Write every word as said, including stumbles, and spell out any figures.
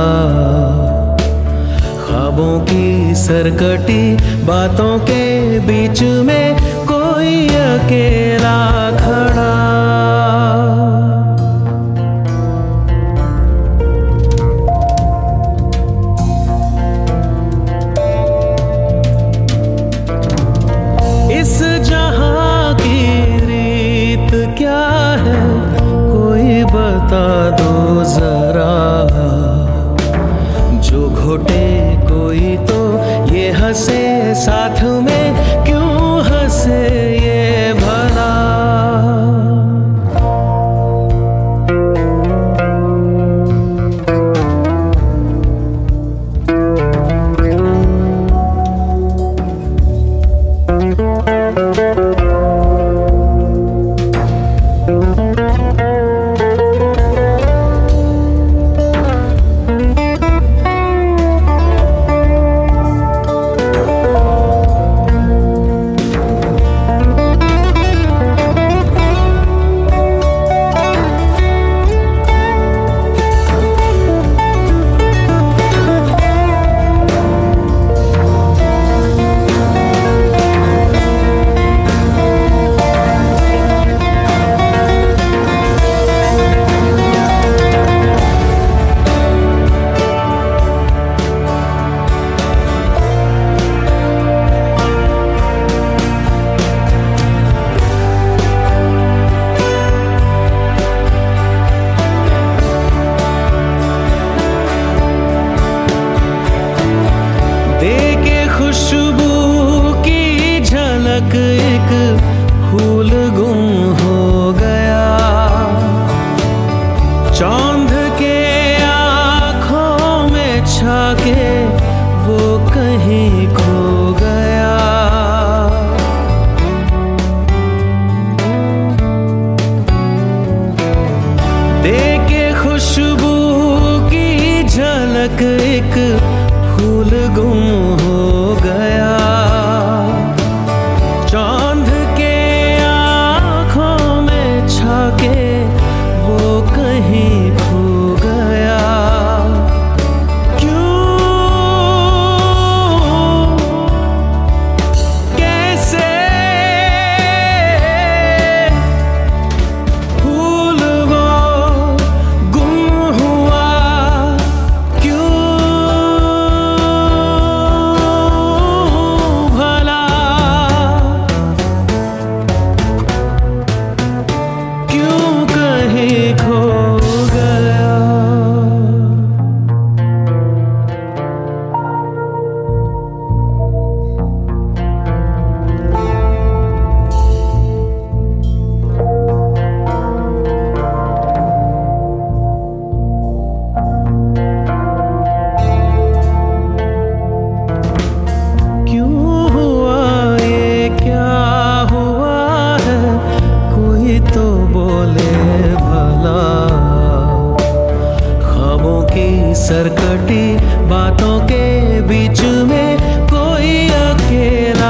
ख्वाबों की सरकटी बातों के बीच में कोई अकेला खड़ा। इस जहां की रीत क्या है कोई बता दो जरा। जो घोटे कोई तो ये हंसे साथ में, क्यों हंसे ये भला। खुशबू की झलक एक फूल गुम हो गया। चांद के आँखों में छाके वो कहीं खो गया। देखे खुशबू की झलक एक फूल गुम हो गया। चांद के आँखों में छाके वो कहीं खो गया। क्यों कैसे फूल वो गुम हुआ। क्यों खो गया। क्यों हुआ ये क्या हुआ है कोई तो बोले भला। ख्वाबों की सरकटी बातों के बीच में कोई अकेला